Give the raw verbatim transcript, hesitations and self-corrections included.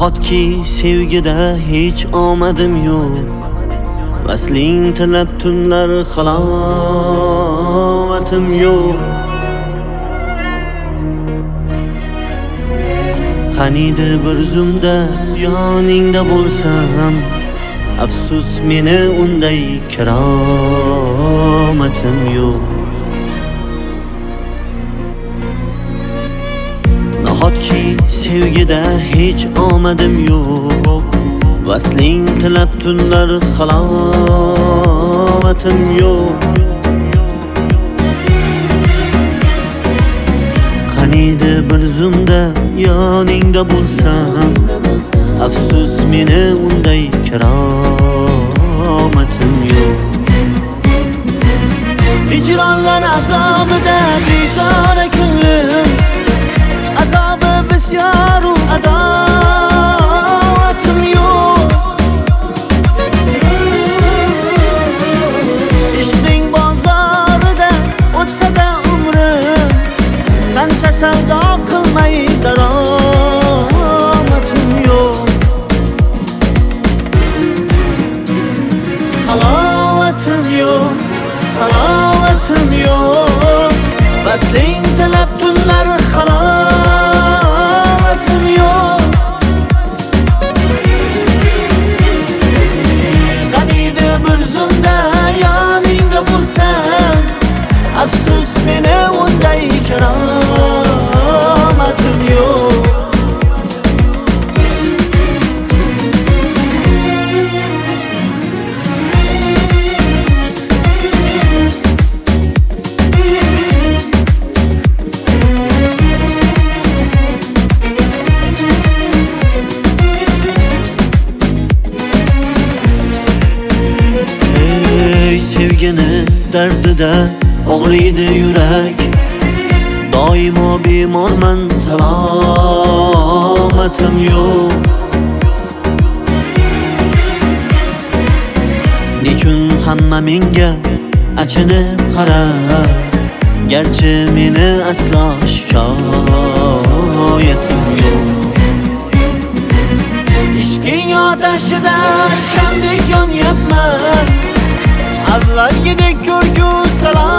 Nahotki sevgida hech omadim yo'q, vasling tilab tunlar halovatim yo'q. Qaniydi bir zumda yoningda bo'lsam, afsus meni unday karomatim yo'q. Nahotki sevgida hech omadim yo'q, vasling tilab tunlar halovatim yo'q. Qaniydi bir zumda yoningda bo'lsam, afsus meni unday karomatim yo'q. Hicronlar azobida bezora ko'nglim, azobi bisyoru adovatim yo'q. Ishqning bozorida o'tsa-da umrim, qancha savdo qilmay daromatim yo'q. Halovatim yo'q, halovatim yo'q, vasling tilab tunlar halovatim yo'q. Qaniydi bir zumda yoningda bo'lsam, afsus meni unday karomatim yo'q. Sevgini dardida og'riydi yurak, doimo bemorman, salomatim yo'q. Nechun hamma menga achinib qarar, garchi meni aslo shikoyatim yo'q. Ishqing otashida shamdek yonyapman, avvalgidek ko'rgu salom